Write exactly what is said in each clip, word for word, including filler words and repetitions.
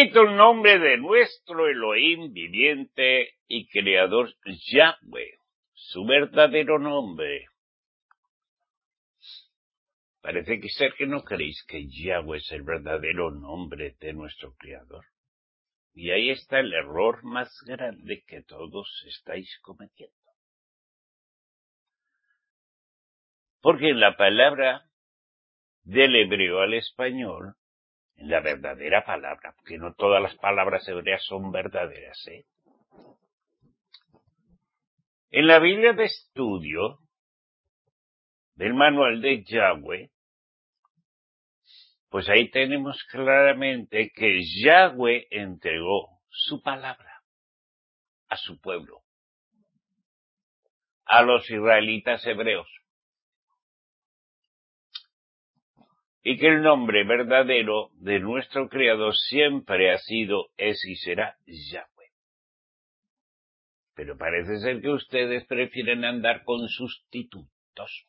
Bendito el nombre de nuestro Elohim viviente y creador Yahweh, su verdadero nombre. Parece que ser que no creéis que Yahweh es el verdadero nombre de nuestro creador. Y ahí está el error más grande que todos estáis cometiendo. Porque en la palabra del hebreo al español, en la verdadera palabra, porque no todas las palabras hebreas son verdaderas, ¿eh? En la Biblia de estudio del manual de Yahweh, pues ahí tenemos claramente que Yahweh entregó su palabra a su pueblo, a los israelitas hebreos, y que el nombre verdadero de nuestro Creador siempre ha sido, es y será Yahweh. Pero parece ser que ustedes prefieren andar con sustitutos.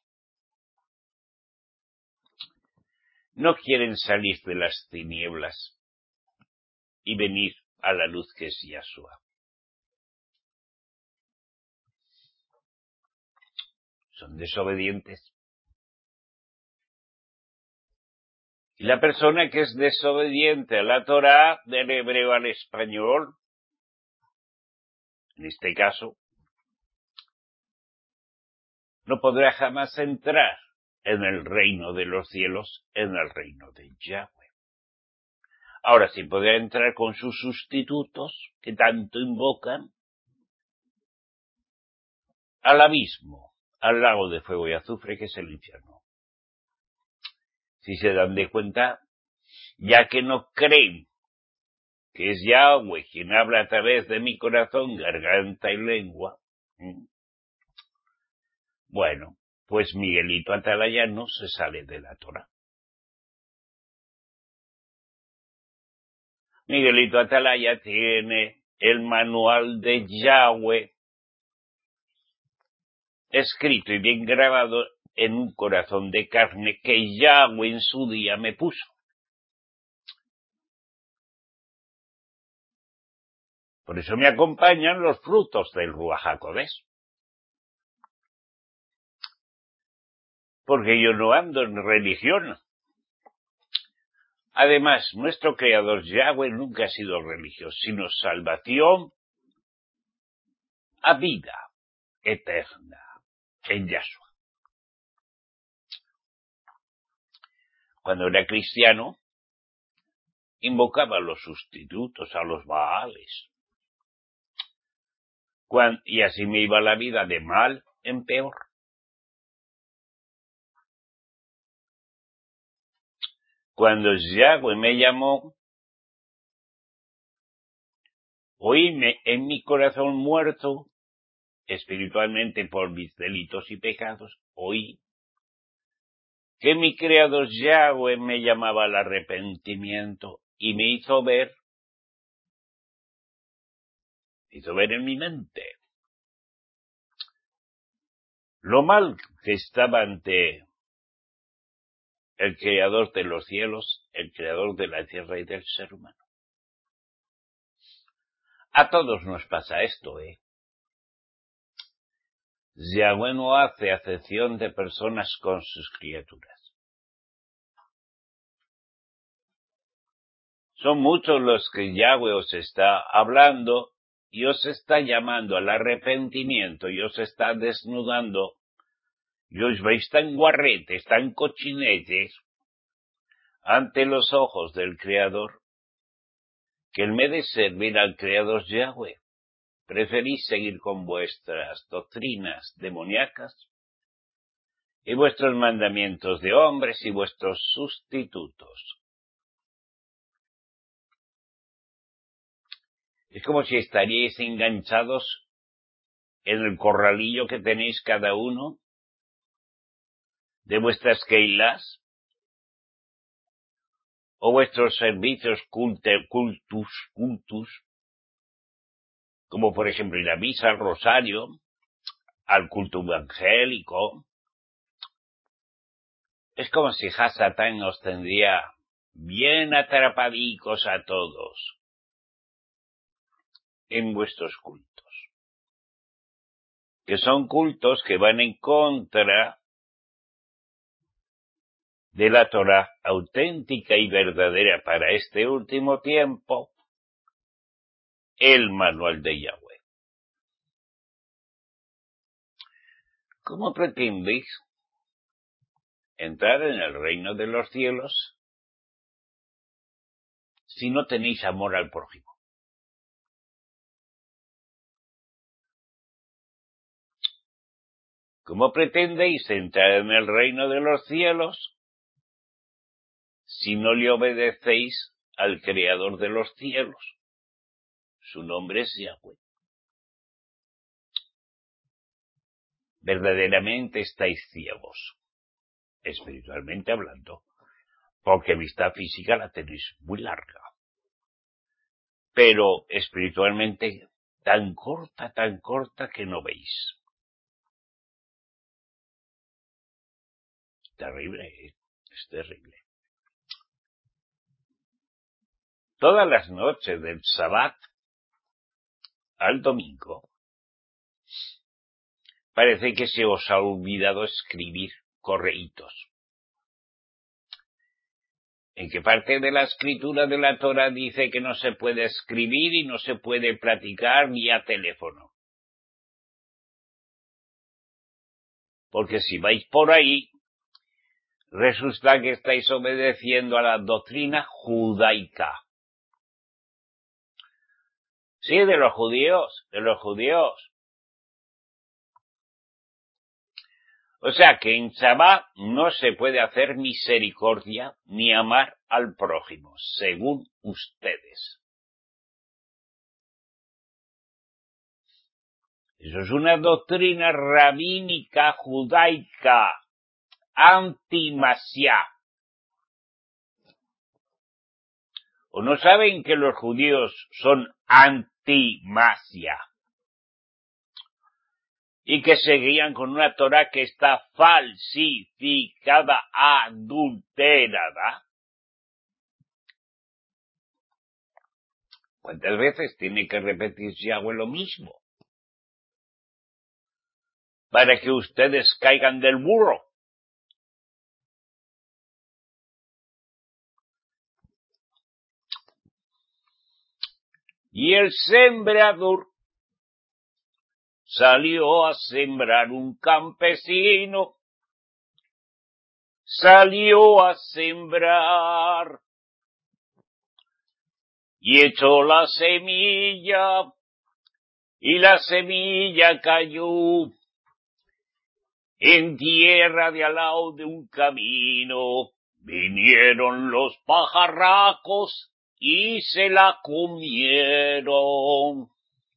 No quieren salir de las tinieblas y venir a la luz que es Yahshua. Son desobedientes. Y la persona que es desobediente a la Torá, del hebreo al español, en este caso, no podrá jamás entrar en el reino de los cielos, en el reino de Yahweh. Ahora sí podrá entrar con sus sustitutos, que tanto invocan, al abismo, al lago de fuego y azufre que es el infierno. Si se dan de cuenta, ya que no creen que es Yahweh quien habla a través de mi corazón, garganta y lengua, ¿eh? Bueno, pues Miguelito Atalaya no se sale de la Torá. Miguelito Atalaya tiene el manual de Yahweh escrito y bien grabado en un corazón de carne que Yahweh en su día me puso. Por eso me acompañan los frutos del Ruach HaKodesh. Porque yo no ando en religión. Además, nuestro Creador Yahweh nunca ha sido religioso, sino salvación a vida eterna en Yahshua. Cuando era cristiano, invocaba a los sustitutos, a los Baales. Cuando, y así me iba la vida de mal en peor. Cuando Yahweh me llamó, oíme en mi corazón muerto, espiritualmente por mis delitos y pecados, oí que mi Creador Yahweh me llamaba al arrepentimiento y me hizo ver, me hizo ver en mi mente lo mal que estaba ante el Creador de los cielos, el Creador de la tierra y del ser humano. A todos nos pasa esto, ¿eh? Yahweh no hace acepción de personas con sus criaturas. Son muchos los que Yahweh os está hablando y os está llamando al arrepentimiento y os está desnudando y os veis tan guarretes, tan cochinetes ante los ojos del Creador que en vez de servir al Creador Yahweh preferís seguir con vuestras doctrinas demoníacas y vuestros mandamientos de hombres y vuestros sustitutos. Es como si estaríais enganchados en el corralillo que tenéis cada uno de vuestras keilas o vuestros servicios culte, cultus, cultus, como por ejemplo ir a misa, al rosario, al culto evangélico. Es como si Hasatán os tendría bien atrapadicos a todos, en vuestros cultos, que son cultos que van en contra de la Torá auténtica y verdadera para este último tiempo, el manual de Yahweh. ¿Cómo pretendéis entrar en el reino de los cielos si no tenéis amor al prójimo? ¿Cómo pretendéis entrar en el reino de los cielos si no le obedecéis al Creador de los cielos? Su nombre es Yahweh. Verdaderamente estáis ciegos, espiritualmente hablando, porque vista física la tenéis muy larga, pero espiritualmente tan corta, tan corta que no veis. Terrible, ¿eh? Es terrible. Todas las noches del Sabbat al domingo, parece que se os ha olvidado escribir correitos. ¿En qué parte de la escritura de la Torá dice que no se puede escribir y no se puede platicar vía teléfono? Porque si vais por ahí, resulta que estáis obedeciendo a la doctrina judaica. Sí, de los judíos, de los judíos. O sea que en Shabbat no se puede hacer misericordia ni amar al prójimo, según ustedes. Eso es una doctrina rabínica judaica, anti-Mashiach. ¿O no saben que los judíos son anti-Mashiach? Y que seguían con una Torá que está falsificada, adulterada. ¿Cuántas veces tiene que repetir Yahweh lo mismo? Para que ustedes caigan del burro. Y el sembrador salió a sembrar, un campesino salió a sembrar y echó la semilla y la semilla cayó en tierra de al lado de un camino. Vinieron los pajarracos y se la comieron.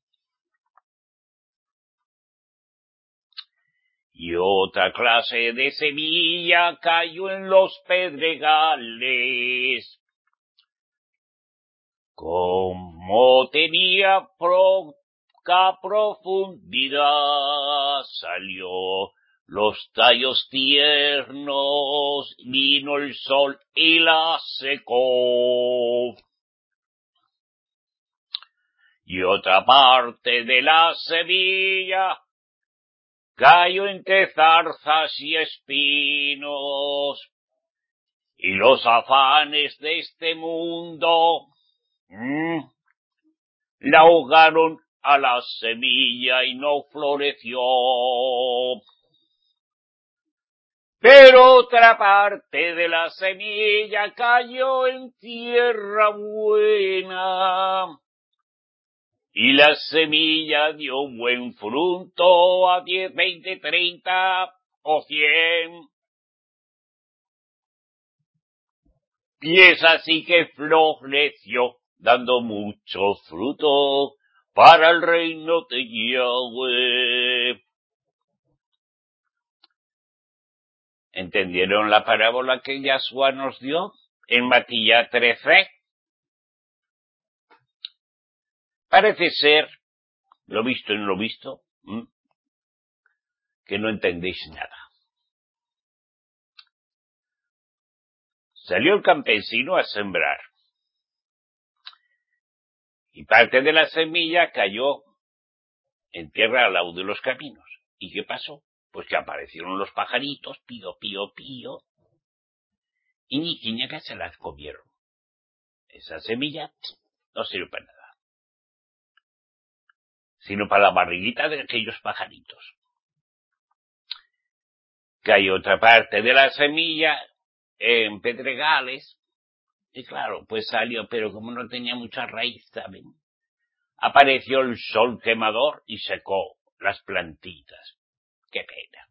Y otra clase de semilla cayó en los pedregales. Como tenía poca profundidad, salió los tallos tiernos, vino el sol y la secó. Y otra parte de la semilla cayó entre zarzas y espinos, y los afanes de este mundo mmm, la ahogaron a la semilla y no floreció. Pero otra parte de la semilla cayó en tierra buena, y la semilla dio buen fruto a diez, veinte, treinta o cien. Y es así que floreció, dando mucho fruto para el reino de Yahweh. ¿Entendieron la parábola que Yahshua nos dio en Matías trece? Parece ser, lo visto en lo visto, ¿m? que no entendéis nada. Salió el campesino a sembrar. Y parte de la semilla cayó en tierra al lado de los caminos. ¿Y qué pasó? Pues que aparecieron los pajaritos, pío, pío, pío, y ni quiñaca se las comieron. Esa semilla no sirve para nada, sino para la barriguita de aquellos pajaritos. Cayó otra parte de la semilla en pedregales, y claro, pues salió, pero como no tenía mucha raíz, ¿saben? Apareció el sol quemador y secó las plantitas. ¡Qué pena!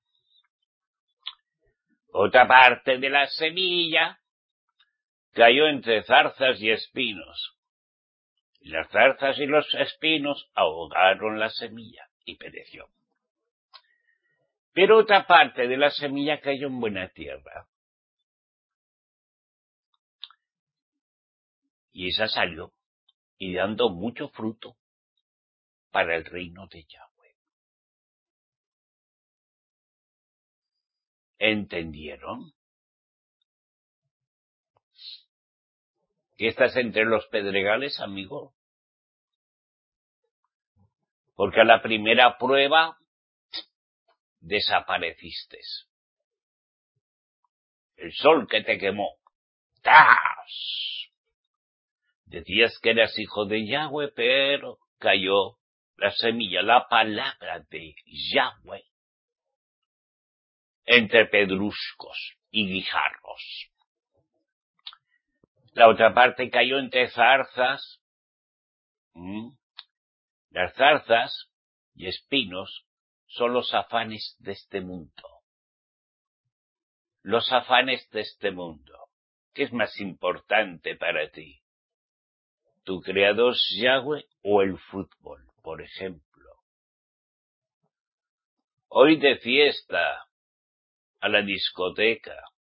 Otra parte de la semilla cayó entre zarzas y espinos. Y las zarzas y los espinos ahogaron la semilla y pereció. Pero otra parte de la semilla cayó en buena tierra. Y esa salió, y dando mucho fruto para el reino de Yahweh. ¿Entendieron? Que estás entre los pedregales, amigo. Porque a la primera prueba desapareciste. El sol que te quemó. ¡Tas! Decías que eras hijo de Yahweh, pero cayó la semilla, la palabra de Yahweh, entre pedruscos y guijarros. La otra parte cayó entre zarzas. ¿Mm? Las zarzas y espinos son los afanes de este mundo. Los afanes de este mundo. ¿Qué es más importante para ti? ¿Tu creador Yahweh o el fútbol, por ejemplo? Hoy de fiesta, a la discoteca.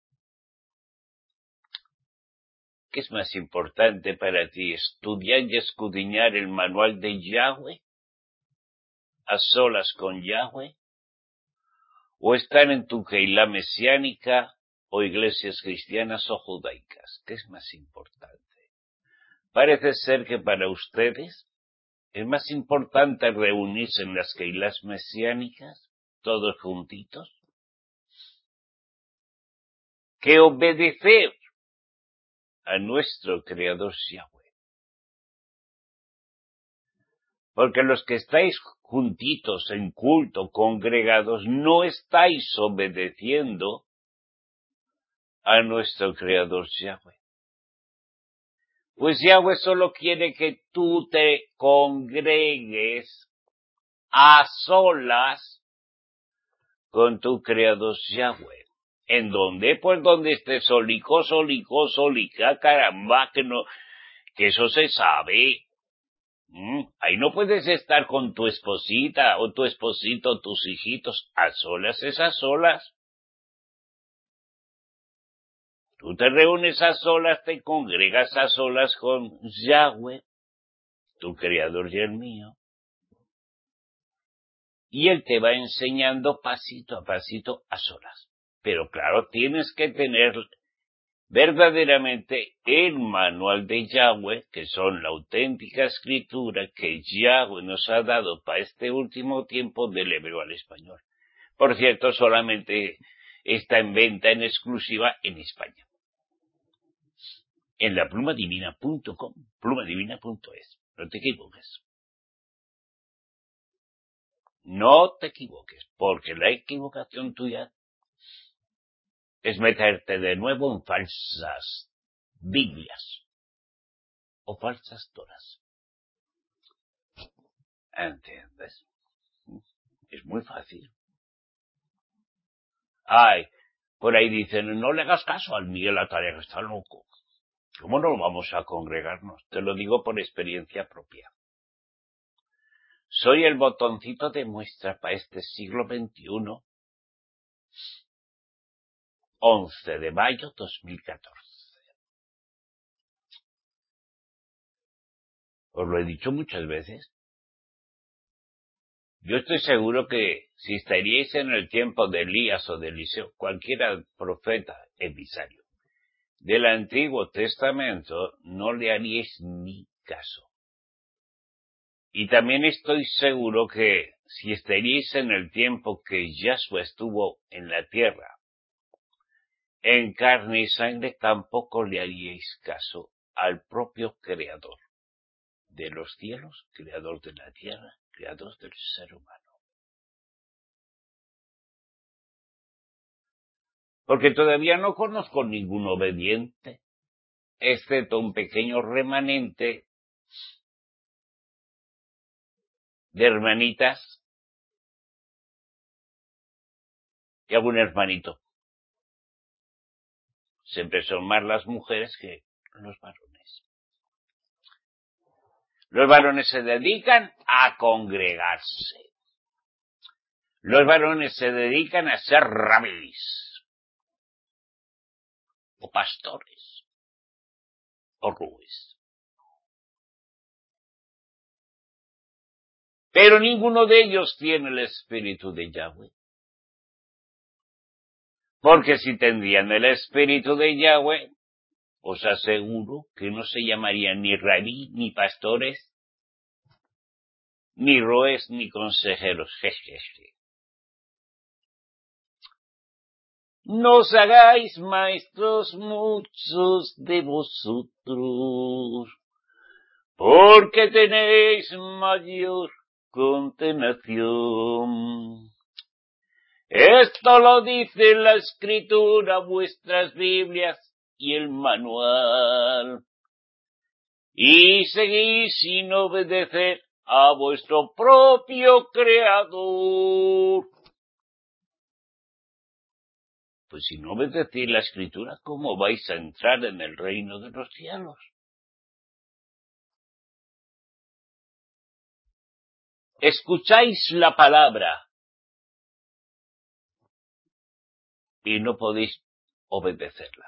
¿Qué es más importante para ti? ¿Estudiar y escudriñar el manual de Yahweh? ¿A solas con Yahweh? ¿O estar en tu Keilah mesiánica o iglesias cristianas o judaicas? ¿Qué es más importante? Parece ser que para ustedes es más importante reunirse en las Keilahs mesiánicas, todos juntitos, que obedecer a nuestro Creador Yahweh. Porque los que estáis juntitos en culto, congregados, no estáis obedeciendo a nuestro Creador Yahweh. Pues Yahweh solo quiere que tú te congregues a solas con tu Creador Yahweh. ¿En dónde? Pues donde esté solico, solico, solica, caramba, que no, que eso se sabe. Mm, ahí no puedes estar con tu esposita o tu esposito, tus hijitos, a solas, esas solas. Tú te reúnes a solas, te congregas a solas con Yahweh, tu Creador y el mío. Y Él te va enseñando pasito a pasito a solas. Pero claro, tienes que tener verdaderamente el manual de Yahweh, que son la auténtica escritura que Yahweh nos ha dado para este último tiempo del hebreo al español. Por cierto, solamente está en venta en exclusiva en España. En la pluma divina punto com, pluma divina punto es. No te equivoques. No te equivoques, porque la equivocación tuya es meterte de nuevo en falsas Biblias o falsas Toras. ¿Entiendes? Es muy fácil. Ay, por ahí dicen, no le hagas caso al Miguel Ataria, que está loco. ¿Cómo no vamos a congregarnos? Te lo digo por experiencia propia. Soy el botoncito de muestra para este siglo veintiuno, once de mayo dos mil catorce. Os lo he dicho muchas veces. Yo estoy seguro que si estaríais en el tiempo de Elías o de Eliseo, cualquiera profeta, emisario, del Antiguo Testamento, no le haríais ni caso. Y también estoy seguro que si estaríais en el tiempo que Yahshua estuvo en la tierra, en carne y sangre, tampoco le haríais caso al propio Creador de los cielos, Creador de la tierra, Creador del ser humano. Porque todavía no conozco ningún obediente, excepto un pequeño remanente de hermanitas y algún hermanito. Siempre son más las mujeres que los varones. Los varones se dedican a congregarse. Los varones se dedican a ser rabís, o pastores, o rubes. Pero ninguno de ellos tiene el espíritu de Yahweh. Porque si tendrían el espíritu de Yahweh, os aseguro que no se llamarían ni rabí, ni pastores, ni roes, ni consejeros. Jejeje. No os hagáis maestros muchos de vosotros, porque tenéis mayor condenación. Esto lo dice la Escritura, vuestras Biblias y el manual. Y seguís sin obedecer a vuestro propio Creador. Pues si no obedecéis la Escritura, ¿cómo vais a entrar en el reino de los cielos? Escucháis la palabra y no podéis obedecerla.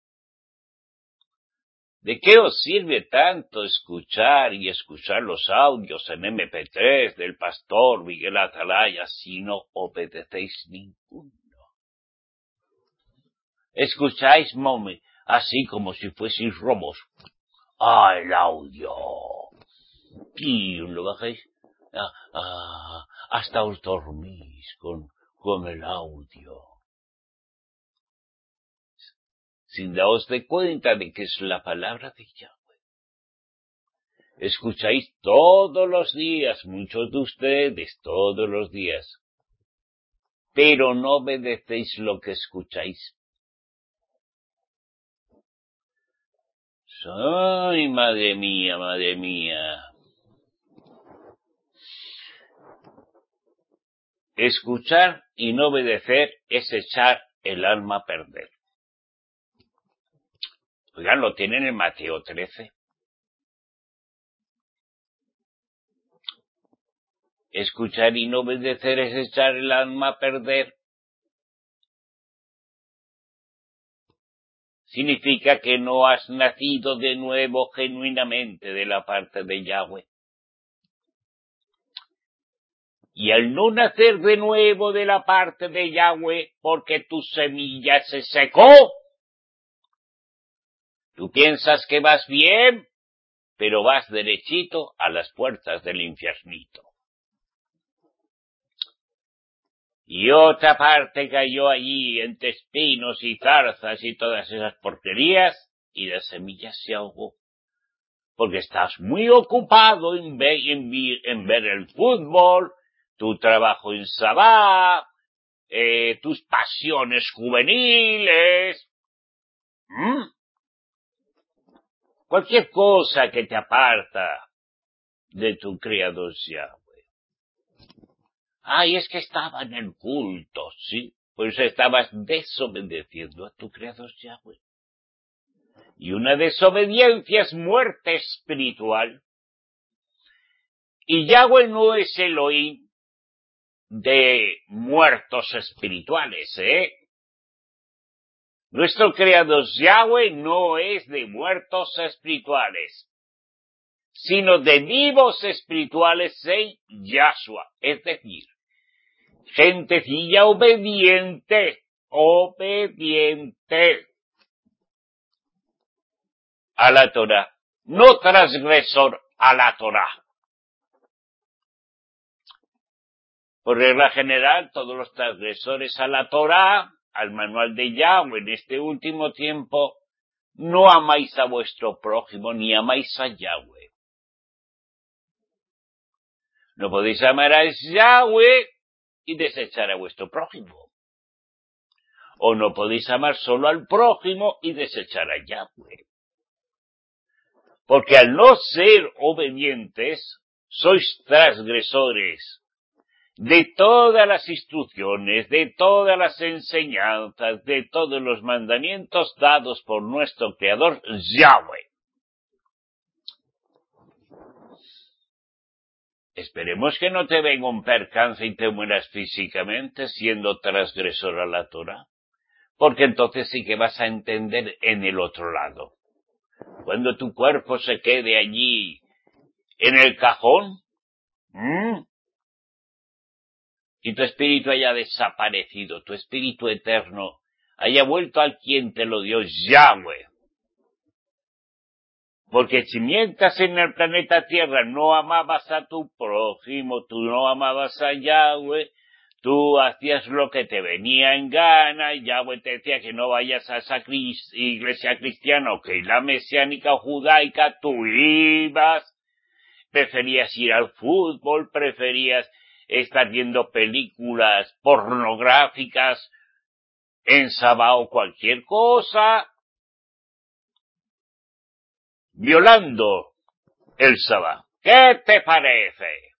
¿De qué os sirve tanto escuchar y escuchar los audios en eme pe tres del pastor Miguel Atalaya si no obedecéis ninguno? Escucháis, mami, así como si fueseis robos. ¡Ah, el audio! Y lo bajáis. Ah, ah, hasta os dormís con, con el audio. Sin daros de cuenta de que es la palabra de Yahweh. Escucháis todos los días, muchos de ustedes, todos los días. Pero no obedecéis lo que escucháis. ¡Ay, madre mía, madre mía! Escuchar y no obedecer es echar el alma a perder. Oigan, lo tienen en Mateo trece. Escuchar y no obedecer es echar el alma a perder. Significa que no has nacido de nuevo genuinamente de la parte de Yahweh. Y al no nacer de nuevo de la parte de Yahweh, porque tu semilla se secó, tú piensas que vas bien, pero vas derechito a las puertas del infiernito. Y otra parte cayó allí entre espinos y zarzas y todas esas porquerías, y la semilla se ahogó. Porque estás muy ocupado en ver, en, en ver el fútbol, tu trabajo en Sabá, eh, tus pasiones juveniles, ¿Mm? cualquier cosa que te aparta de tu Creador Yahweh. Ay, es que estaba en el culto, sí, pues estabas desobedeciendo a tu Creador Yahweh. Y una desobediencia es muerte espiritual. Y Yahweh no es Elohim de muertos espirituales, ¿eh? Nuestro Creador Yahweh no es de muertos espirituales, sino de vivos espirituales en Yahshua, es decir, gentecilla obediente, obediente a la Torah, no transgresor a la Torah. Por regla general, todos los transgresores a la Torá, al manual de Yahweh en este último tiempo, no amáis a vuestro prójimo ni amáis a Yahweh. No podéis amar a Yahweh y desechar a vuestro prójimo. O no podéis amar solo al prójimo y desechar a Yahweh. Porque al no ser obedientes, sois transgresores de todas las instrucciones, de todas las enseñanzas, de todos los mandamientos dados por nuestro Creador Yahweh. Esperemos que no te venga un percance y te mueras físicamente siendo transgresor a la Torah, porque entonces sí que vas a entender en el otro lado. Cuando tu cuerpo se quede allí en el cajón, ¿m? y tu espíritu haya desaparecido, tu espíritu eterno haya vuelto al quien te lo dio, Yahweh. Porque si mientras en el planeta Tierra no amabas a tu prójimo, tú no amabas a Yahweh, tú hacías lo que te venía en gana, y Yahweh te decía que no vayas a esa iglesia cristiana o que la mesiánica o judaica, tú ibas, preferías ir al fútbol, preferías estar viendo películas pornográficas en Sabá o cualquier cosa, violando el Sabá. ¿Qué te parece?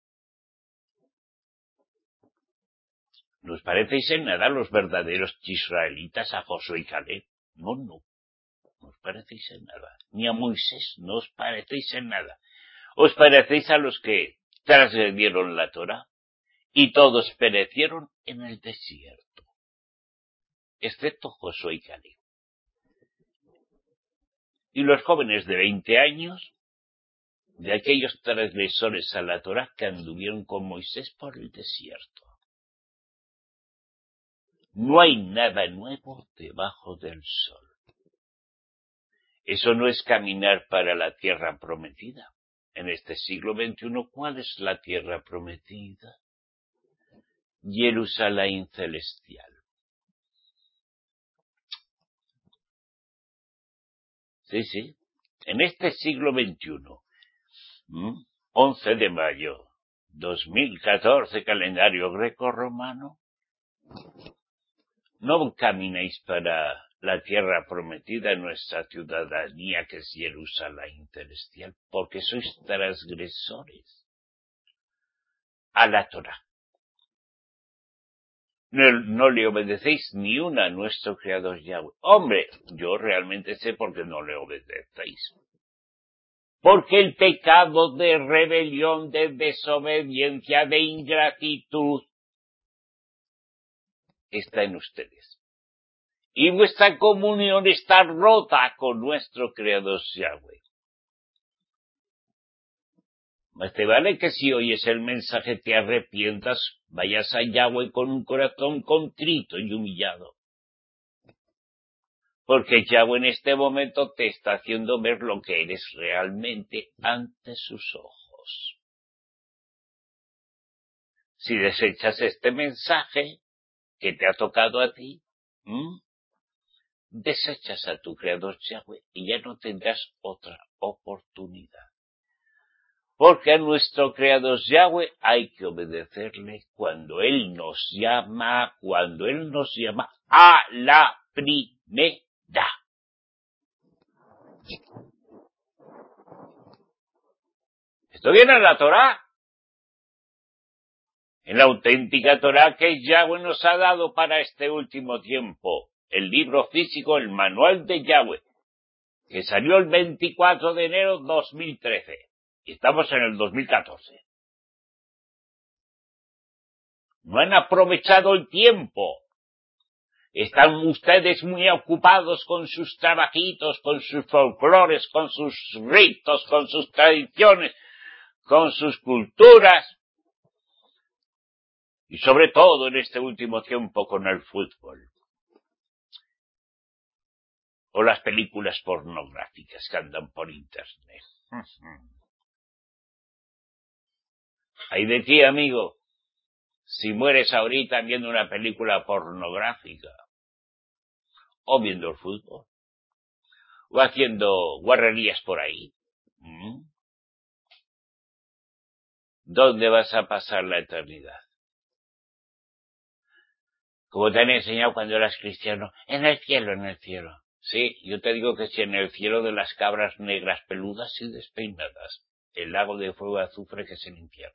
¿No os parecéis en nada los verdaderos israelitas a Josué y Caleb? No, no, no os parecéis en nada. Ni a Moisés no os parecéis en nada. Os parecéis a los que transgredieron la Torá y todos perecieron en el desierto, excepto Josué y Caleb. Y los jóvenes de veinte años, de aquellos transgresores a la Torá que anduvieron con Moisés por el desierto. No hay nada nuevo debajo del sol. Eso no es caminar para la tierra prometida. En este siglo veintiuno, ¿cuál es la tierra prometida? Jerusalén celestial. Sí, sí. En este siglo veintiuno, ¿m? once de mayo, dos mil catorce, calendario greco-romano, no caminéis para la tierra prometida, nuestra ciudadanía, que es Jerusalén celestial, porque sois transgresores a la Torá. No, no le obedecéis ni una a nuestro Creador Yahweh. Hombre, yo realmente sé por qué no le obedecéis. Porque el pecado de rebelión, de desobediencia, de ingratitud está en ustedes. Y vuestra comunión está rota con nuestro Creador Yahweh. Más te vale que si oyes el mensaje te arrepientas, vayas a Yahweh con un corazón contrito y humillado. Porque Yahweh en este momento te está haciendo ver lo que eres realmente ante sus ojos. Si desechas este mensaje que te ha tocado a ti, ¿m? desechas a tu Creador Yahweh y ya no tendrás otra oportunidad. Porque a nuestro Creador Yahweh hay que obedecerle cuando Él nos llama, cuando Él nos llama a la primera. Esto viene en la Torá, en la auténtica Torá que Yahweh nos ha dado para este último tiempo, el libro físico, el manual de Yahweh, que salió el veinticuatro de enero de dos mil trece. Y estamos en el dos mil catorce. No han aprovechado el tiempo. Están ustedes muy ocupados con sus trabajitos, con sus folclores, con sus ritos, con sus tradiciones, con sus culturas. Y sobre todo en este último tiempo con el fútbol. O las películas pornográficas que andan por internet. Ay de ti, amigo, si mueres ahorita viendo una película pornográfica, o viendo el fútbol, o haciendo guarrerías por ahí. ¿Mm? ¿Dónde vas a pasar la eternidad? Como te han enseñado cuando eras cristiano, en el cielo, en el cielo. Sí, yo te digo que si en el cielo de las cabras negras peludas y despeinadas, el lago de fuego y azufre que es el infierno.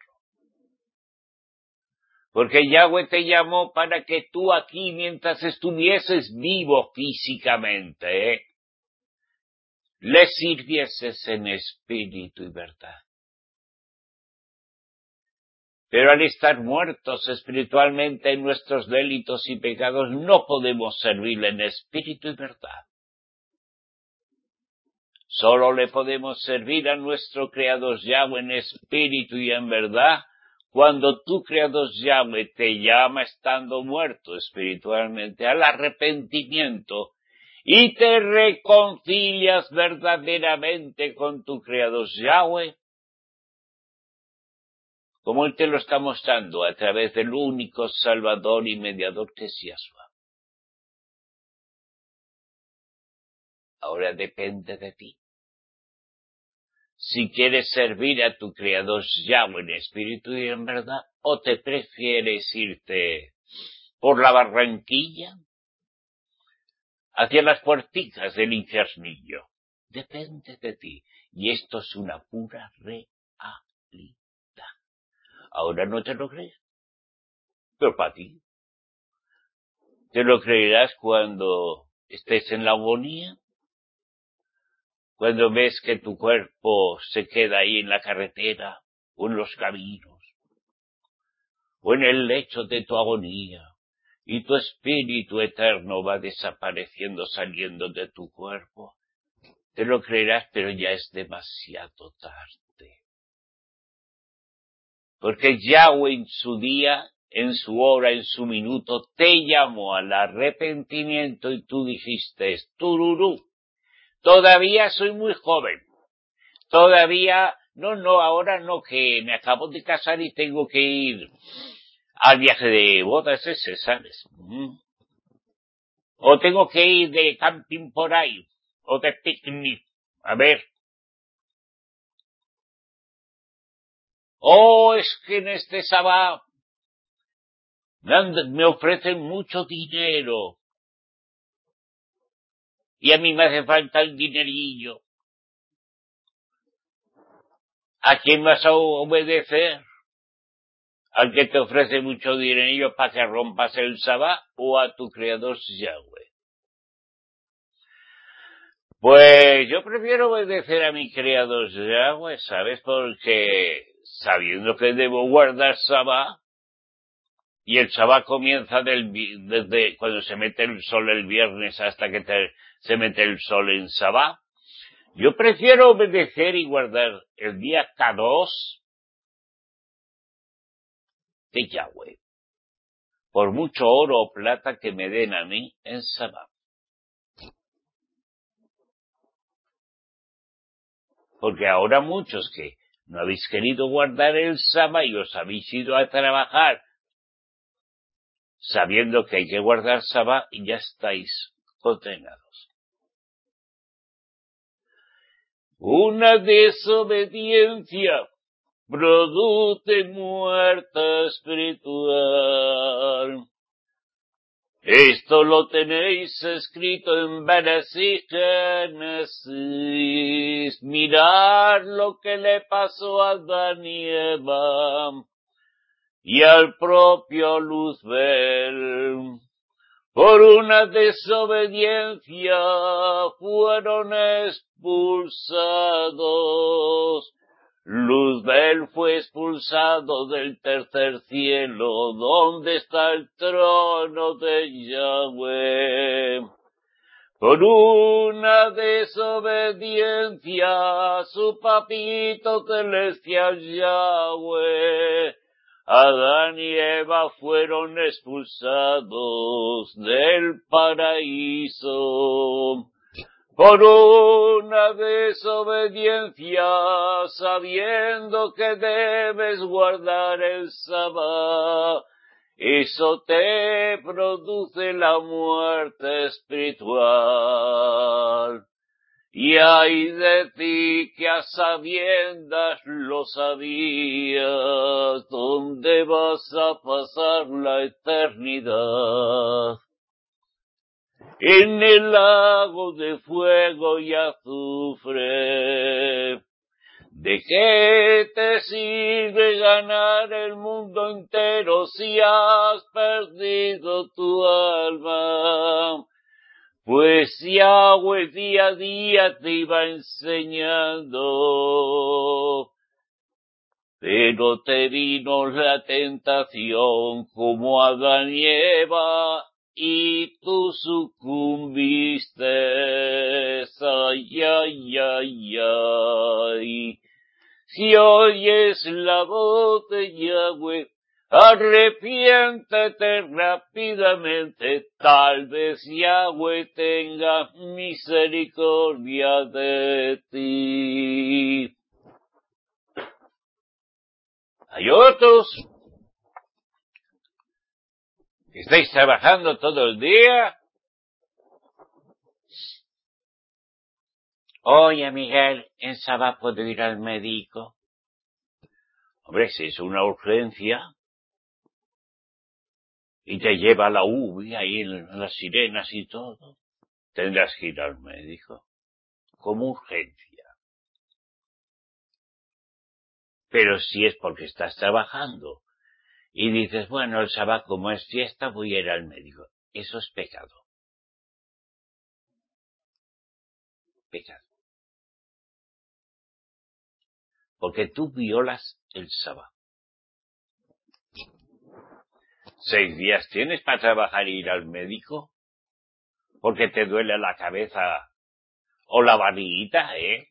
Porque Yahweh te llamó para que tú aquí, mientras estuvieses vivo físicamente, ¿eh? le sirvieses en espíritu y verdad. Pero al estar muertos espiritualmente en nuestros delitos y pecados, no podemos servirle en espíritu y verdad. Solo le podemos servir a nuestro Creador Yahweh en espíritu y en verdad, cuando tu Creador Yahweh te llama estando muerto espiritualmente al arrepentimiento y te reconcilias verdaderamente con tu Creador Yahweh, como Él te lo está mostrando a través del único Salvador y Mediador que es Yahshua. Ahora depende de ti. Si quieres servir a tu Creador Yahweh en espíritu y en verdad, o te prefieres irte por la barranquilla hacia las puerticas del infiernillo. Depende de ti. Y esto es una pura realidad. Ahora no te lo crees, pero para ti. Te lo creerás cuando estés en la agonía, cuando ves que tu cuerpo se queda ahí en la carretera o en los caminos, o en el lecho de tu agonía, y tu espíritu eterno va desapareciendo, saliendo de tu cuerpo. Te lo creerás, pero ya es demasiado tarde. Porque Yahweh en su día, en su hora, en su minuto, te llamó al arrepentimiento y tú dijiste, tururú, todavía soy muy joven, todavía, no, no, ahora no, que me acabo de casar y tengo que ir al viaje de bodas ese, ¿sabes? Mm. O tengo que ir de camping por ahí, o de picnic, a ver. Oh, es que en este sábado me ofrecen mucho dinero. Y a mí me hace falta el dinerillo. ¿A quién vas a obedecer? ¿Al que te ofrece mucho dinerillo para que rompas el sabbat o a tu Creador Yahweh? Pues yo prefiero obedecer a mi Creador Yahweh, ¿sabes? Porque sabiendo que debo guardar sabbat, y el sabbat comienza del, desde cuando se mete el sol el viernes hasta que te, se mete el sol en sabbat, yo prefiero obedecer y guardar el día Kadosh de Yahweh, por mucho oro o plata que me den a mí en sabbat. Porque ahora muchos que no habéis querido guardar el sabbat y os habéis ido a trabajar sabiendo que hay que guardar sabbat y ya estáis condenados. Una desobediencia produce muerte espiritual. Esto lo tenéis escrito en Bereshit Génesis. Mirad lo que le pasó a Adán y Eva y al propio Luzbel. Por una desobediencia fueron expulsados. Luzbel fue expulsado del tercer cielo, donde está el trono de Yahweh. Por una desobediencia, su papito celestial Yahweh, Adán y Eva fueron expulsados del paraíso. Por una desobediencia, sabiendo que debes guardar el sabbat, eso te produce la muerte espiritual. Y ay de ti que a sabiendas lo sabías, ¿dónde vas a pasar la eternidad? En el lago de fuego y azufre. ¿De qué te sirve ganar el mundo entero si has perdido tu alma? Pues Yahweh día a día te iba enseñando, pero te vino la tentación como a Adán y Eva, y tú sucumbiste. Ay, ay, ay, ay. Si oyes la voz de Yahweh, arrepiéntete rápidamente, tal vez Yahweh tenga misericordia de ti. Hay otros que estáis trabajando todo el día. Oye, Miguel, ¿en sábado puedo ir al médico? Hombre, si es una urgencia y te lleva la U V I ahí en las sirenas y todo, tendrás que ir al médico como urgencia. Pero si es porque estás trabajando y dices, bueno, el sábado como es fiesta voy a ir al médico, eso es pecado. Pecado. Porque tú violas el sábado. ¿Seis días tienes para trabajar e ir al médico? Porque te duele la cabeza o la barriguita, ¿eh?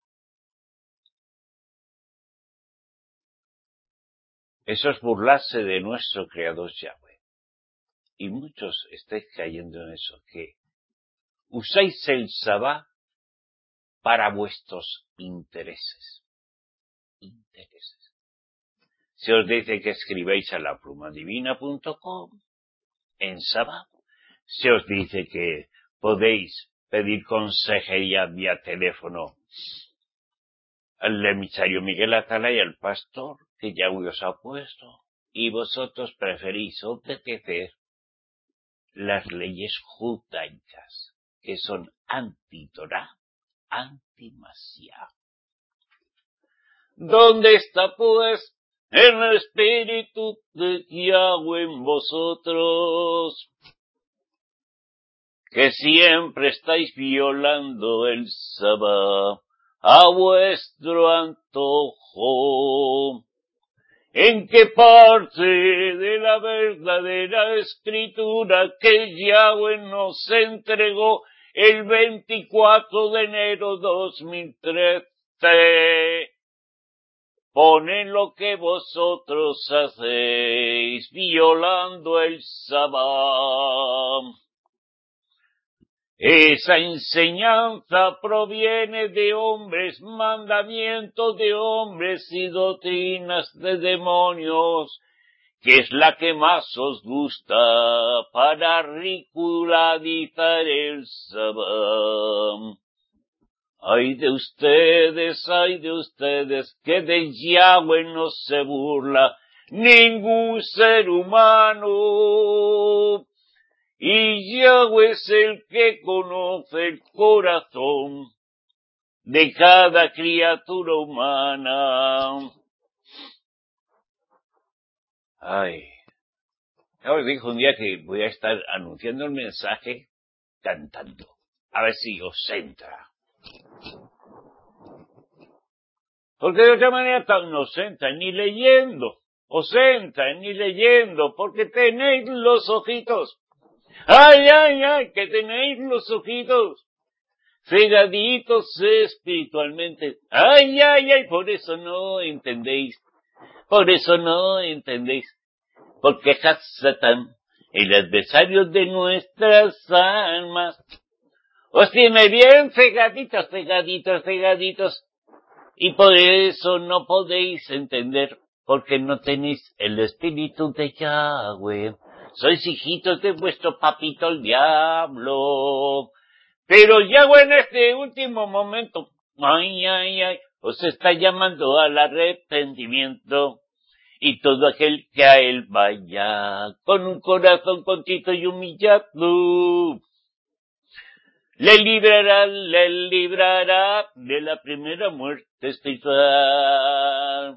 Eso es burlarse de nuestro Creador Yahweh. Y muchos estáis cayendo en eso, que usáis el sábado para vuestros intereses. Intereses. Se os dice que escribáis a la plumadivina punto com en sábado. Se os dice que podéis pedir consejería vía teléfono al emisario Miguel Atalaya y al pastor que Yahweh os ha puesto, y vosotros preferís obedecer las leyes judaicas, que son anti-Torah, anti-Mashiach. ¿Dónde está pues el espíritu de Yahweh en vosotros? Que siempre estáis violando el sábado a vuestro antojo. ¿En qué parte de la verdadera escritura que Yahweh nos entregó el veinticuatro de enero de dos mil trece pone lo que vosotros hacéis violando el sábado? Esa enseñanza proviene de hombres, mandamientos de hombres y doctrinas de demonios, que es la que más os gusta para ridicularizar el sábado. Ay de ustedes, ay de ustedes, que de Yahweh no se burla ningún ser humano. Y Yahweh es el que conoce el corazón de cada criatura humana. Ay, ya os dije un día que voy a estar anunciando el mensaje cantando. A ver si os entra. Porque de otra manera no os entra ni leyendo. Os entra ni leyendo porque tenéis los ojitos. Ay, ay, ay, que tenéis los ojitos cegaditos espiritualmente. Ay, ay, ay, por eso no entendéis. Por eso no entendéis. Porque Satán, el adversario de nuestras almas, os tiene bien cegaditos, cegaditos, cegaditos. Y por eso no podéis entender porque no tenéis el espíritu de Yahweh. Sois hijitos de vuestro papito el diablo. Pero Yahweh en este último momento, ay, ay, ay, os está llamando al arrepentimiento. Y todo aquel que a él vaya, con un corazón contrito y humillado, le librará, le librará de la primera muerte espiritual.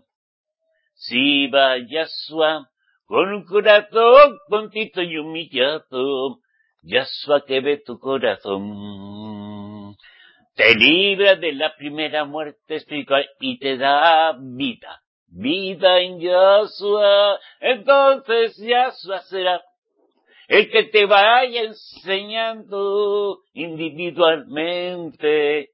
Si va Yahshua con un corazón contrito y humillado, Yahshua que ve tu corazón, te libra de la primera muerte espiritual y te da vida. Vida en Yahshua. Entonces Yahshua será el que te vaya enseñando individualmente,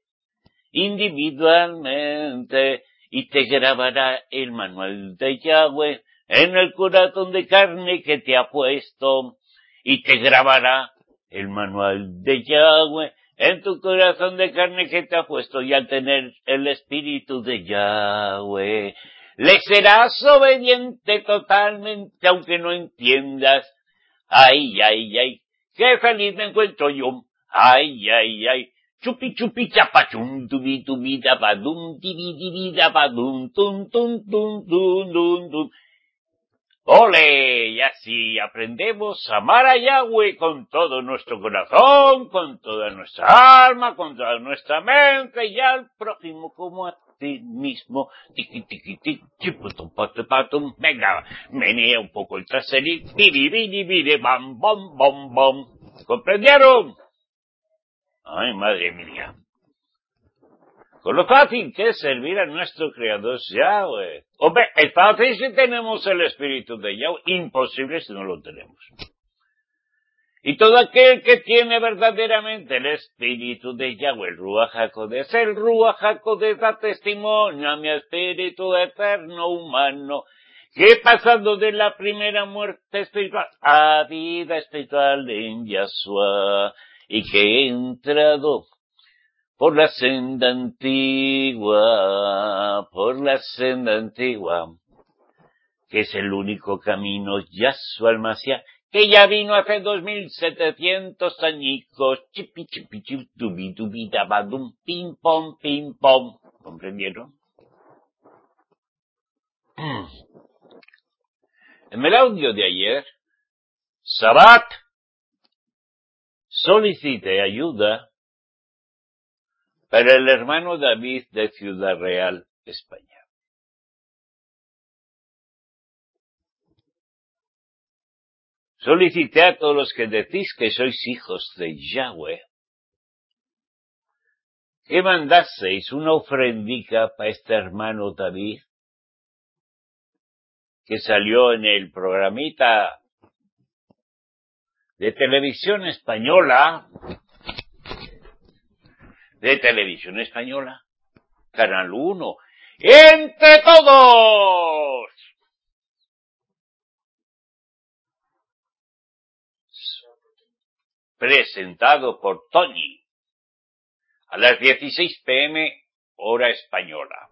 individualmente, y te grabará el manual de Yahweh en el corazón de carne que te ha puesto, y te grabará el manual de Yahweh en tu corazón de carne que te ha puesto, y al tener el espíritu de Yahweh, le serás obediente totalmente, aunque no entiendas. Ay, ay, ay, qué feliz me encuentro yo. Ay, ay, ay, chupi chupi chapachum, tubi tubi dabadum, tibi tibi dabadum, tum tum tum tum tum tum. ¡Ole! Y así aprendemos a amar a Yahweh con todo nuestro corazón, con toda nuestra alma, con toda nuestra mente, y al prójimo como a ti mismo. Tiqui, tiqui, tiqui, chiputum, patum, patum. Venga, menea un poco el traserito. Biri, biri, biri, bam, bom, bom, bom. ¿Comprendieron? Ay, madre mía. Con lo fácil que es servir a nuestro Creador Yahweh. Hombre, es fácil si tenemos el espíritu de Yahweh, imposible si no lo tenemos. Y todo aquel que tiene verdaderamente el espíritu de Yahweh, el Ruach HaKodesh, el Ruach HaKodesh da testimonio a mi espíritu eterno humano, que he pasado de la primera muerte espiritual a vida espiritual en Yahshua, y que he entrado por la senda antigua, por la senda antigua, que es el único camino, Yahshua el Mashiach, que ya vino hace dos mil setecientos añicos, chipi chipi chipi tubi tubi dabadum, pim pom pim pom. ¿Comprendieron? En el audio de ayer, Sabat, solicité ayuda para el hermano David de Ciudad Real, España. Solicité a todos los que decís que sois hijos de Yahweh, que mandaseis una ofrendica para este hermano David, que salió en el programita de televisión española, de televisión española, Canal uno, ¡Entre todos! Presentado por Tony, a las dieciséis pm, hora española.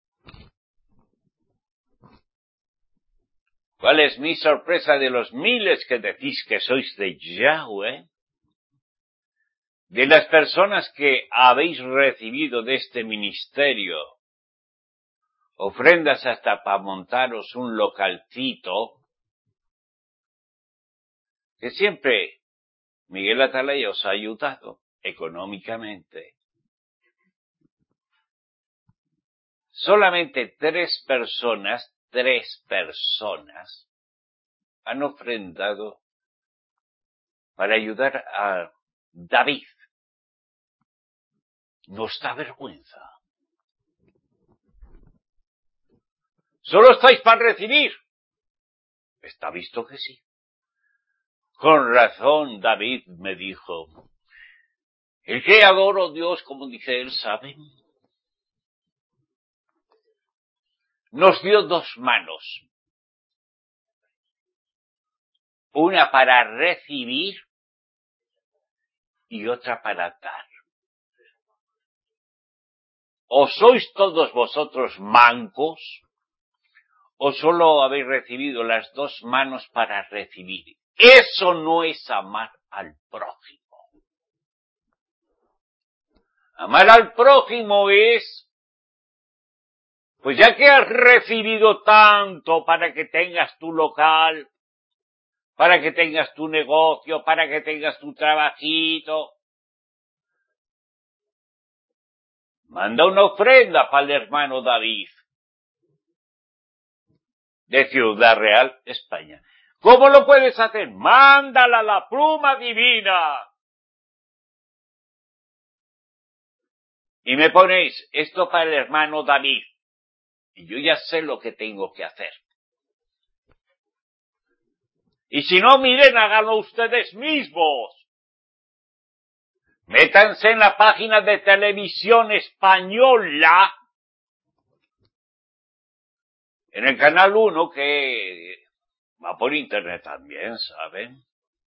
¿Cuál es mi sorpresa de los miles que decís que sois de Yahweh? De las personas que habéis recibido de este ministerio ofrendas hasta para montaros un localcito, que siempre Miguel Atalaya os ha ayudado económicamente. Solamente tres personas, tres personas han ofrendado para ayudar a David. ¿Nos da vergüenza? ¿Solo estáis para recibir? Está visto que sí. Con razón David me dijo, el que adoro a Dios, como dice él, ¿saben? Nos dio dos manos. Una para recibir y otra para dar. O sois todos vosotros mancos, o solo habéis recibido las dos manos para recibir. Eso no es amar al prójimo. Amar al prójimo es, pues ya que has recibido tanto para que tengas tu local, para que tengas tu negocio, para que tengas tu trabajito, manda una ofrenda para el hermano David, de Ciudad Real, España. ¿Cómo lo puedes hacer? Mándala a la Pluma Divina. Y me ponéis esto para el hermano David. Y yo ya sé lo que tengo que hacer. Y si no, miren, háganlo ustedes mismos. Métanse en la página de Televisión Española, en el canal uno, que va por internet también, ¿saben?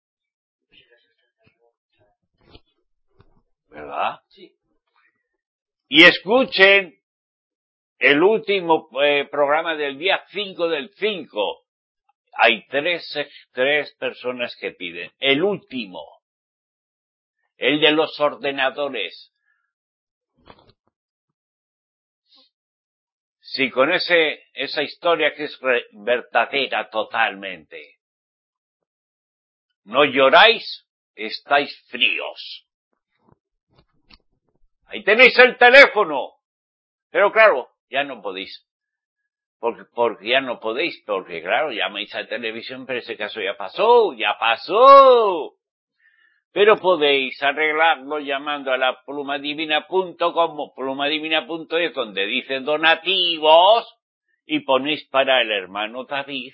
¿Verdad? Sí. Y escuchen el último eh, programa del día cinco del cinco. Hay tres, tres personas que piden. El último. El de los ordenadores. Si con ese, esa historia que es verdadera totalmente, no lloráis, estáis fríos. Ahí tenéis el teléfono. Pero claro, ya no podéis. Porque, porque ya no podéis, porque claro, llamáis a televisión, pero ese caso ya pasó, ya pasó. Pero podéis arreglarlo llamando a la plumadivina punto com o plumadivina punto es, donde dice donativos, y ponéis para el hermano David.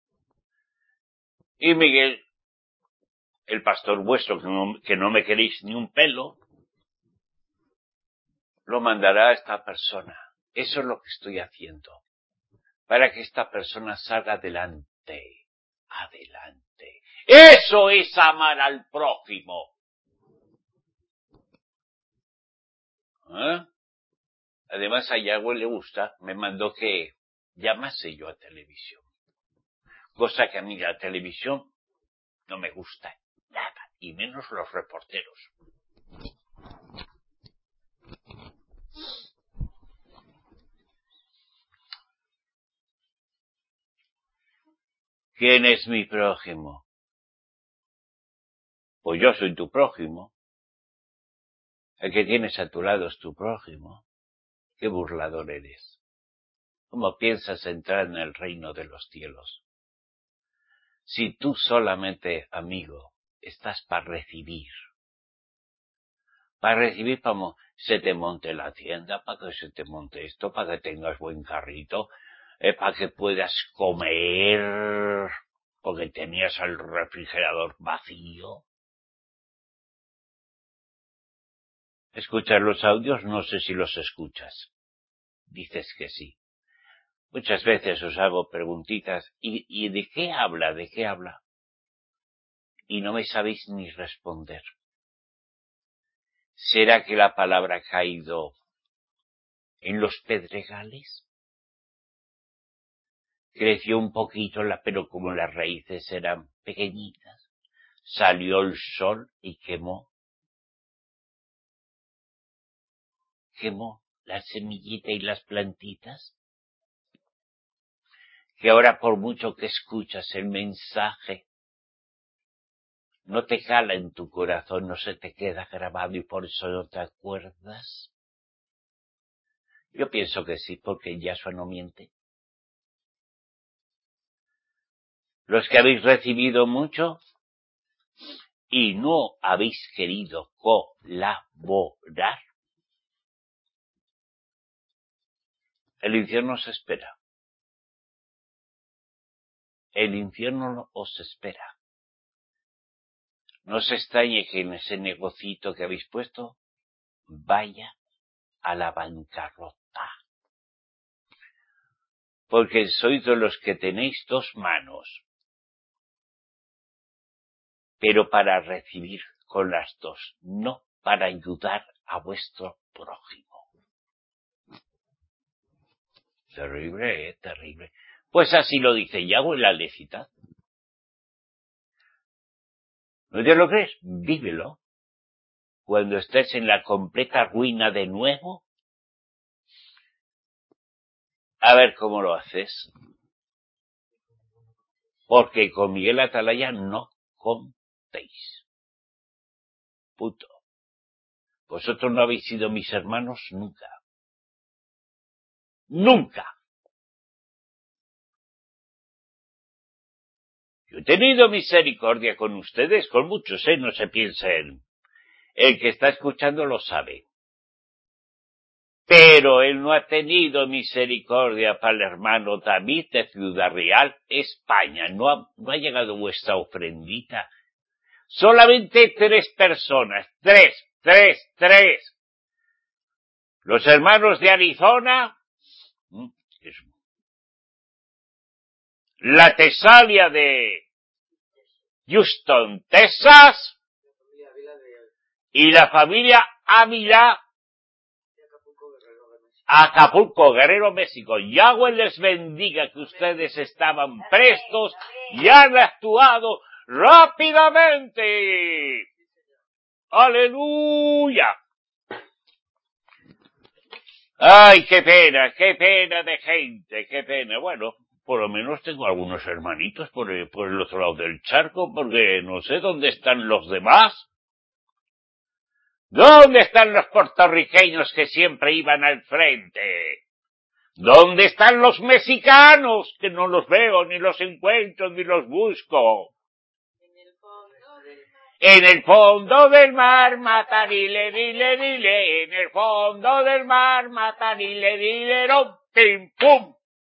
Y Miguel, el pastor vuestro, que no, que no me queréis ni un pelo, lo mandará a esta persona. Eso es lo que estoy haciendo. Para que esta persona salga adelante. Adelante. Eso es amar al prójimo. ¿Eh? Además, a Yahweh le gusta, me mandó que llamase yo a televisión. Cosa que a mí la televisión no me gusta nada, y menos los reporteros. ¿Quién es mi prójimo? Pues yo soy tu prójimo. El que tienes a tu lado es tu prójimo. Qué burlador eres. ¿Cómo piensas entrar en el reino de los cielos? Si tú solamente, amigo, estás para recibir. Para recibir, para se te monte la tienda, para que se te monte esto, para que tengas buen carrito, eh, para que puedas comer, porque tenías el refrigerador vacío. ¿Escuchas los audios? No sé si los escuchas. Dices que sí. Muchas veces os hago preguntitas, ¿y, y de qué habla? ¿De qué habla? Y no me sabéis ni responder. ¿Será que la palabra ha caído en los pedregales? Creció un poquito, pero como las raíces eran pequeñitas, salió el sol y quemó. Quemó la semillita y las plantitas. Que ahora por mucho que escuchas el mensaje, no te cala en tu corazón, no se te queda grabado y por eso no te acuerdas. Yo pienso que sí, porque Yahshua no miente. Los que habéis recibido mucho y no habéis querido colaborar, el infierno os espera. El infierno os espera. No os extrañe que en ese negocito que habéis puesto vaya a la bancarrota. Porque sois de los que tenéis dos manos, pero para recibir con las dos, no para ayudar a vuestro prójimo. Terrible, eh, terrible. Pues así lo dice Yahweh en la Levítico. ¿No te lo crees? Vívelo. Cuando estés en la completa ruina de nuevo, a ver cómo lo haces. Porque con Miguel Atalaya no contéis. Punto. Vosotros no habéis sido mis hermanos nunca. Nunca. Yo he tenido misericordia con ustedes, con muchos, ¿eh? No se piensen. El que está escuchando lo sabe. Pero él no ha tenido misericordia para el hermano David de Ciudad Real, España. No ha, no ha llegado vuestra ofrendita. Solamente tres personas. Tres, tres, tres. Los hermanos de Arizona. La Tesalia de Houston, Texas. Y la familia Ávila, Acapulco, Guerrero, México. Yahweh les bendiga, que ustedes estaban prestos y han actuado rápidamente. ¡Aleluya! ¡Ay, qué pena, qué pena de gente, qué pena! Bueno, por lo menos tengo algunos hermanitos por el, por el otro lado del charco, porque no sé dónde están los demás. ¿Dónde están los puertorriqueños que siempre iban al frente? ¿Dónde están los mexicanos? Que no los veo, ni los encuentro, ni los busco. En el fondo del mar, matarile, dile, dile. En el fondo del mar, matarile, dile, rom, pim, pum.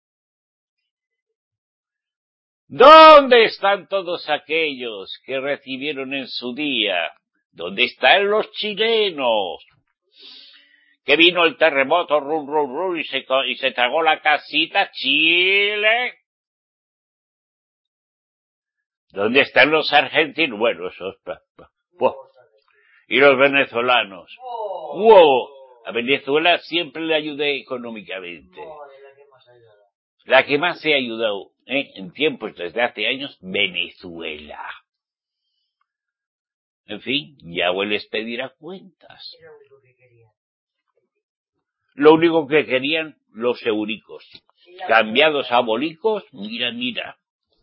¿Dónde están todos aquellos que recibieron en su día? ¿Dónde están los chilenos? Que vino el terremoto, rum, rum, rum, y se, y se tragó la casita, Chile. ¿Dónde están los argentinos? Bueno, esos, pues, y los venezolanos. ¡Wow! A Venezuela siempre le ayudé económicamente. La que más se ha ayudado, ¿eh? En tiempos desde hace años, Venezuela. En fin, Yahweh les pedirá cuentas. Lo único que querían los euricos, cambiados a bolicos, mira, mira.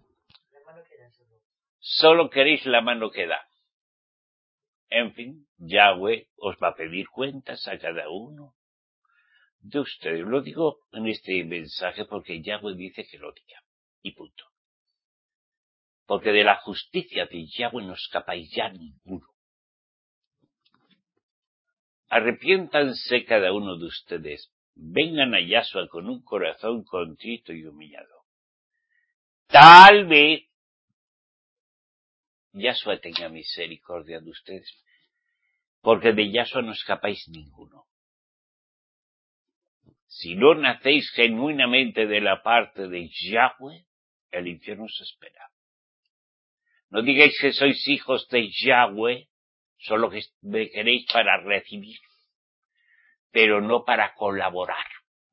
Solo queréis la mano que da. En fin, Yahweh os va a pedir cuentas a cada uno de ustedes. Lo digo en este mensaje porque Yahweh dice que lo diga. Y punto. Porque de la justicia de Yahweh no escapáis ya ninguno. Arrepiéntanse cada uno de ustedes. Vengan a Yahshua con un corazón contrito y humillado. Tal vez Yahshua tenga misericordia de ustedes. Porque de Yahshua no escapáis ninguno. Si no nacéis genuinamente de la parte de Yahweh, el infierno os espera. No digáis que sois hijos de Yahweh, solo que me queréis para recibir, pero no para colaborar.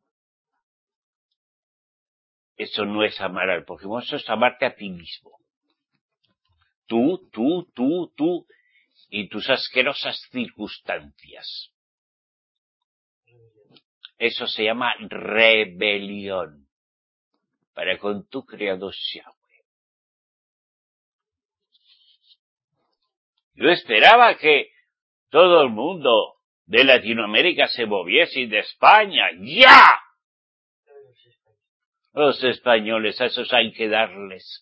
Eso no es amar al prójimo, eso es amarte a ti mismo. Tú, tú, tú, tú, y tus asquerosas circunstancias. Eso se llama rebelión para con tu creador Yahweh. Yo esperaba que todo el mundo de Latinoamérica se moviese y de España. ¡Ya! Los españoles, a esos hay que darles.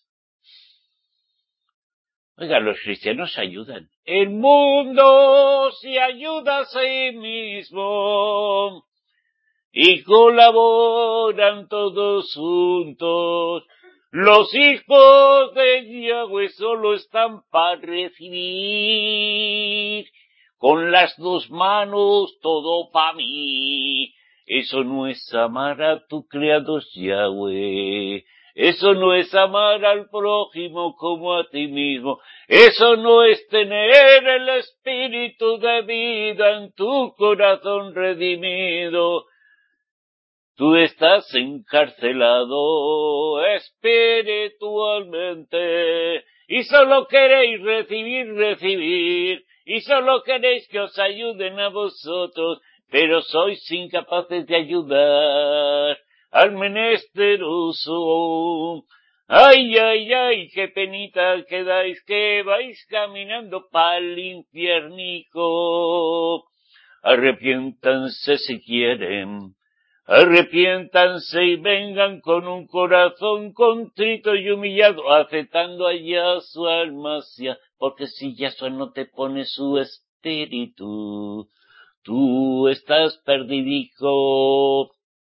Oiga, los cristianos ayudan. El mundo se ayuda a sí mismo y colaboran todos juntos. Los hijos de Yahweh solo están para recibir. Con las dos manos todo para mí. Eso no es amar a tu creador Yahweh. Eso no es amar al prójimo como a ti mismo. Eso no es tener el espíritu de vida en tu corazón redimido. Tú estás encarcelado espiritualmente y solo queréis recibir, recibir, y solo queréis que os ayuden a vosotros, pero sois incapaces de ayudar al menesteroso. Ay, ay, ay, qué penita que dais, que vais caminando pa'l infiernico. Arrepiéntanse si quieren, arrepiéntanse y vengan con un corazón contrito y humillado, aceptando allá su almacia, porque si Yahshua no te pone su espíritu, tú estás perdidico.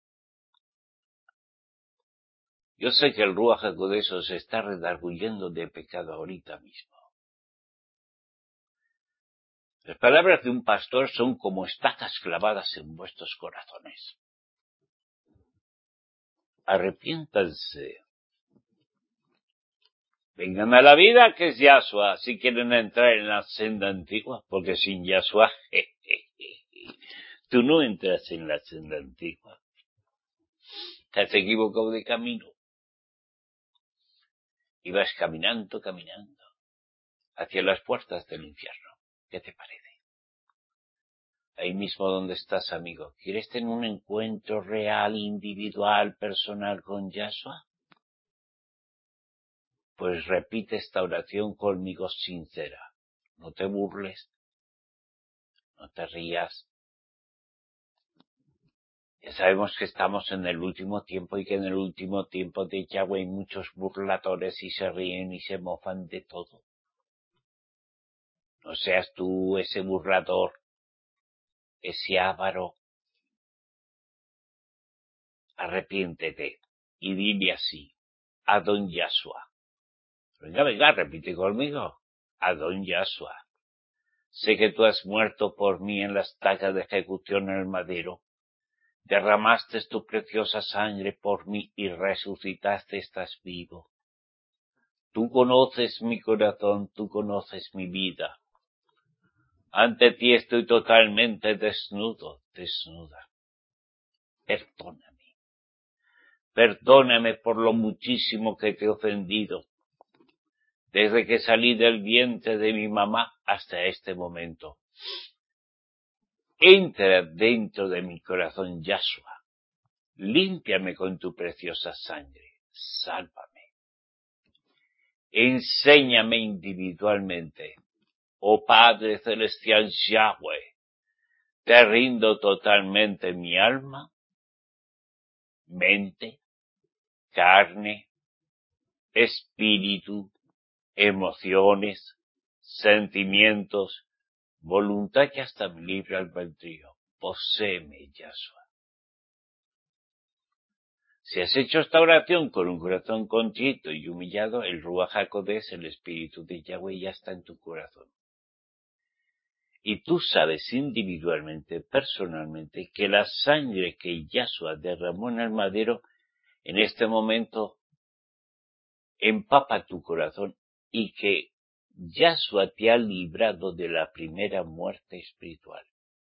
Yo sé que el Ruach HaKodesh os está redarguyendo de pecado ahorita mismo. Las palabras de un pastor son como estacas clavadas en vuestros corazones. Arrepiéntanse. Vengan a la vida que es Yahshua, si quieren entrar en la senda antigua, porque sin Yahshua, tú no entras en la senda antigua. Te has equivocado de camino. Y vas caminando, caminando, hacia las puertas del infierno. ¿Qué te parece? Ahí mismo donde estás, amigo. ¿Quieres tener un encuentro real, individual, personal con Yahshua? Pues repite esta oración conmigo sincera. No te burles, no te rías. Ya sabemos que estamos en el último tiempo y que en el último tiempo de Yahweh hay muchos burladores y se ríen y se mofan de todo. No seas tú ese burlador, ese avaro. Arrepiéntete y dile así, Adon Yahshua. Venga, venga, repite conmigo. Adon Yahshua. Sé que tú has muerto por mí en la estaca de ejecución en el madero. Derramaste tu preciosa sangre por mí y resucitaste, estás vivo. Tú conoces mi corazón, tú conoces mi vida. Ante ti estoy totalmente desnudo, desnuda. Perdóname. Perdóname por lo muchísimo que te he ofendido. Desde que salí del vientre de mi mamá hasta este momento. Entra dentro de mi corazón, Yahshua. Límpiame con tu preciosa sangre. Sálvame. Enséñame individualmente. Oh Padre Celestial Yahweh, te rindo totalmente mi alma, mente, carne, espíritu, emociones, sentimientos, voluntad y hasta mi libre albedrío. Poséeme, Yahshua. Si has hecho esta oración con un corazón contrito y humillado, el Ruach HaKodesh, el Espíritu de Yahweh, ya está en tu corazón. Y tú sabes individualmente, personalmente, que la sangre que Yahshua derramó en el madero, en este momento, empapa tu corazón y que Yahshua te ha librado de la primera muerte espiritual.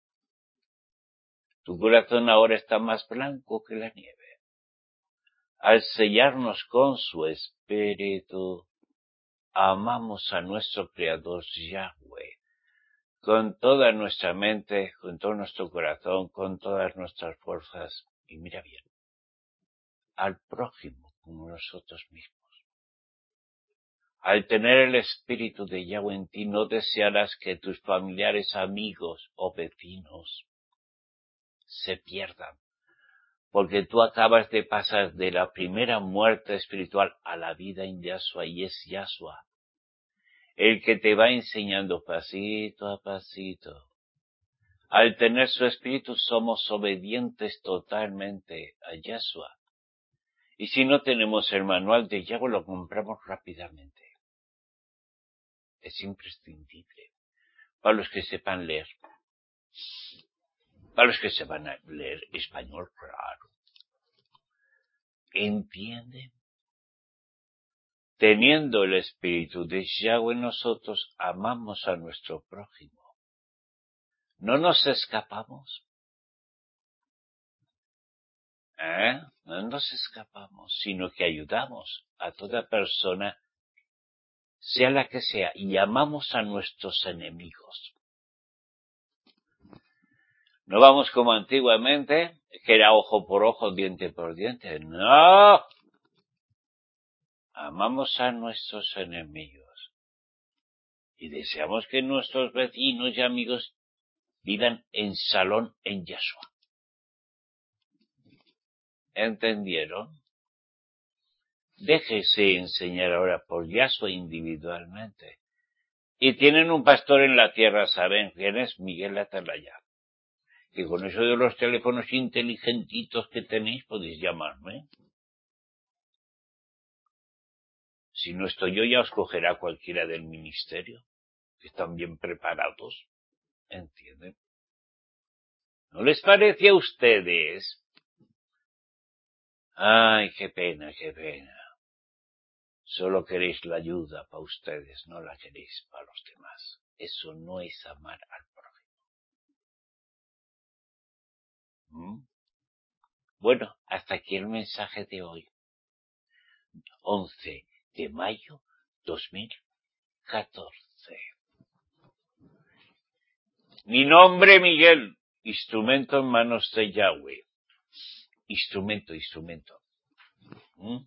Tu corazón ahora está más blanco que la nieve. Al sellarnos con su Espíritu, amamos a nuestro Creador Yahweh, con toda nuestra mente, con todo nuestro corazón, con todas nuestras fuerzas, y mira bien, al prójimo como nosotros mismos. Al tener el Espíritu de Yahweh en ti, no desearás que tus familiares, amigos o vecinos se pierdan, porque tú acabas de pasar de la primera muerte espiritual a la vida en Yahshua, y es Yahshua el que te va enseñando pasito a pasito. Al tener su espíritu somos obedientes totalmente a Yahshua. Y si no tenemos el manual de Yahweh, lo compramos rápidamente. Es imprescindible. Para los que sepan leer. Para los que sepan leer español, claro. ¿Entienden? Teniendo el espíritu de Yahweh, nosotros amamos a nuestro prójimo. ¿No nos escapamos? ¿Eh? No nos escapamos, sino que ayudamos a toda persona, sea la que sea, y amamos a nuestros enemigos. No vamos como antiguamente, que era ojo por ojo, diente por diente. ¡No! Amamos a nuestros enemigos. Y deseamos que nuestros vecinos y amigos vivan en salón en Yahshua. ¿Entendieron? Déjese enseñar ahora por Yahshua individualmente. Y tienen un pastor en la tierra, ¿saben quién es? Miguel Atalaya. Que con eso de los teléfonos inteligentitos que tenéis podéis llamarme. Si no estoy yo, ya os cogerá cualquiera del ministerio, que están bien preparados. ¿Entienden? ¿No les parece a ustedes? Ay, qué pena, qué pena. Solo queréis la ayuda para ustedes, no la queréis para los demás. Eso no es amar al prójimo. ¿Mm? Bueno, hasta aquí el mensaje de hoy. once de mayo dos mil catorce. Mi nombre, Miguel. Instrumento en manos de Yahweh. Instrumento, instrumento. ¿Mm?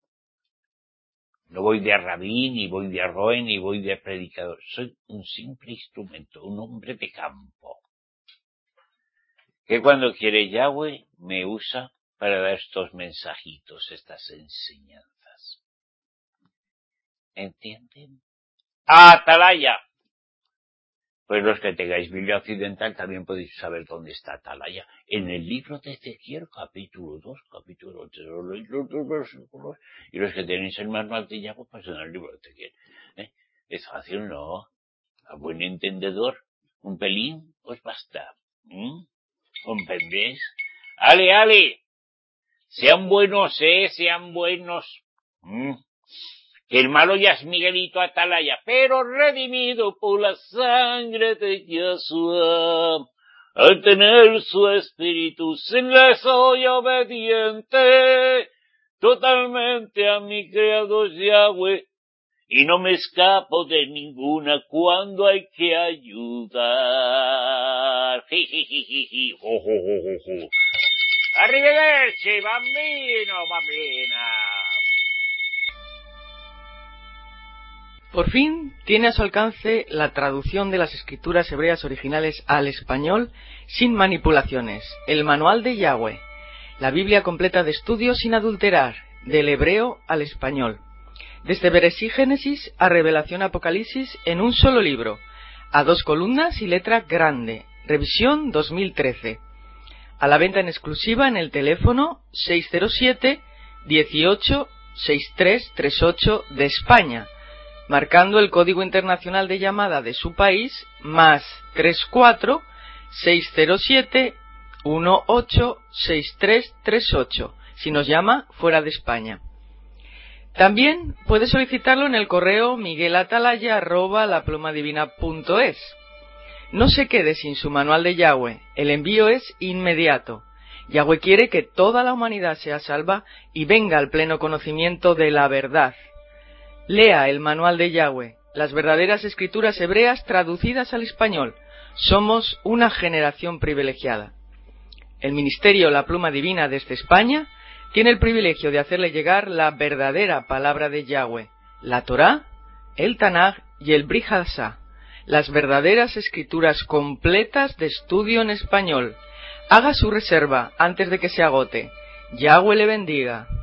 No voy de rabí, ni voy de roe, ni voy de predicador. Soy un simple instrumento, un hombre de campo. Que cuando quiere Yahweh me usa para dar estos mensajitos, estas enseñanzas. ¿Entienden? ¡Atalaya! Pues los que tengáis Biblia occidental también podéis saber dónde está Atalaya. En el libro de Ezequiel, capítulo dos, capítulo tres, los dos versículos. Y los que tenéis el manual de Yahweh, pues en el libro de Ezequiel. ¿Eh? Es fácil, ¿no? A buen entendedor, un pelín os basta. ¿Mm? ¿Comprendéis? ¡Ale, ale! Sean buenos, eh, sean buenos. ¿Mm? Que el malo ya es Miguelito Atalaya, pero redimido por la sangre de Yahshua. Al tener su espíritu, se le soy obediente totalmente a mi creador Yahweh, y no me escapo de ninguna cuando hay que ayudar. Jijijiji, jo, jo, jo, jo, jo. Arrivederci, bambino, bambina. Por fin tiene a su alcance la traducción de las escrituras hebreas originales al español sin manipulaciones, el Manual de Yahweh, la Biblia completa de estudio sin adulterar, del hebreo al español, desde Bereshit Génesis a Revelación Apocalipsis en un solo libro, a dos columnas y letra grande, revisión dos mil trece, a la venta en exclusiva en el teléfono seis cero siete, dieciocho, sesenta y tres treinta y ocho de España, marcando el código internacional de llamada de su país, más treinta y cuatro, seiscientos siete, dieciocho, sesenta y tres treinta y ocho, si nos llama fuera de España. También puede solicitarlo en el correo miguelatalaya arroba laplumadivina punto es. No se quede sin su manual de Yahweh, el envío es inmediato. Yahweh quiere que toda la humanidad sea salva y venga al pleno conocimiento de la verdad. Lea el manual de Yahweh, las verdaderas escrituras hebreas traducidas al español. Somos una generación privilegiada. El Ministerio La Pluma Divina desde España tiene el privilegio de hacerle llegar la verdadera palabra de Yahweh, la Torá, el Tanaj y el Brit Hadashah, las verdaderas escrituras completas de estudio en español. Haga su reserva antes de que se agote. Yahweh le bendiga.